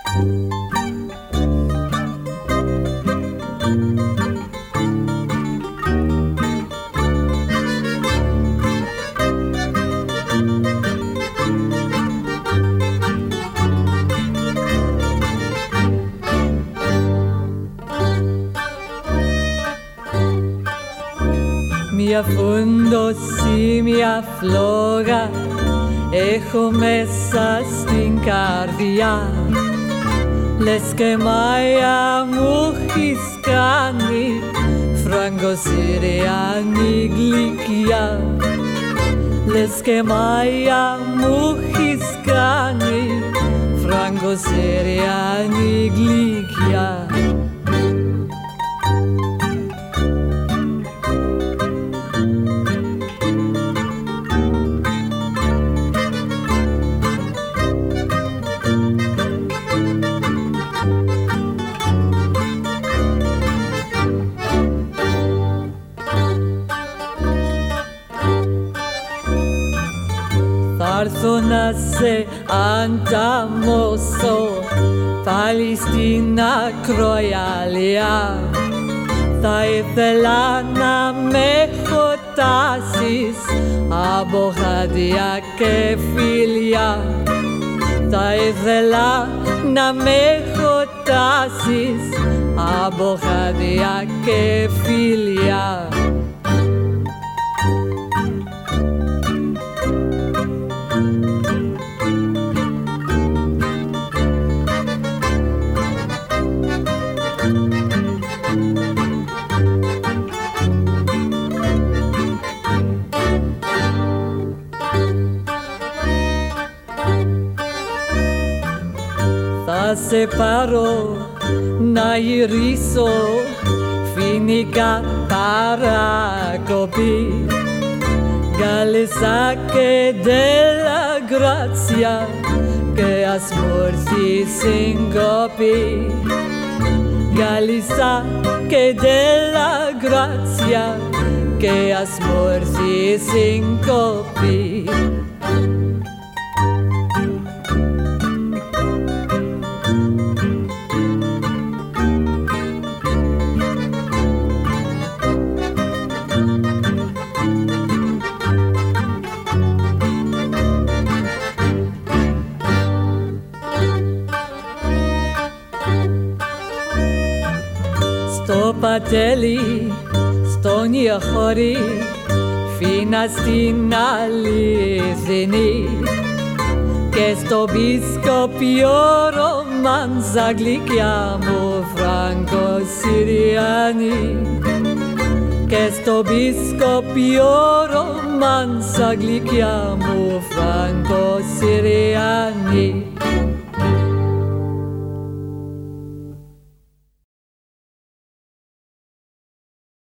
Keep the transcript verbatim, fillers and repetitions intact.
Μια φούντωση, μια φλόγα έχω μέσα στην καρδιά. Λες και Μάια μου έχεις κάνει φραγκοσυριανή γλυκιά. Λες και Μάια μου έχεις κάνει φραγκοσυριανή γλυκιά. Θα έρθω να σε ανταμώσω πάλι στην ακροαλιά. Θα ήθελα να με χωτάσεις από χάδια και φιλιά. Θα ήθελα να με χωτάσεις από χάδια και φιλιά. Θα σε πάρω να γυρίσω φοινικά παρακοπή. Γκάλεσα και ντέλα γκράτσια και ασμόρθη συγκοπή. Γκάλεσα και ντέλα γκράτσια και ασμόρθη συγκοπή. Στο πατέλι, στον Ιαχώρη, φίνα στην αληθινή. Και στο μπισκόπιο ρομάντζα γλυκιά μου φραγκοσυριανή. Και στο μπισκόπιο ρομάντζα γλυκιά μου φραγκοσυριανή.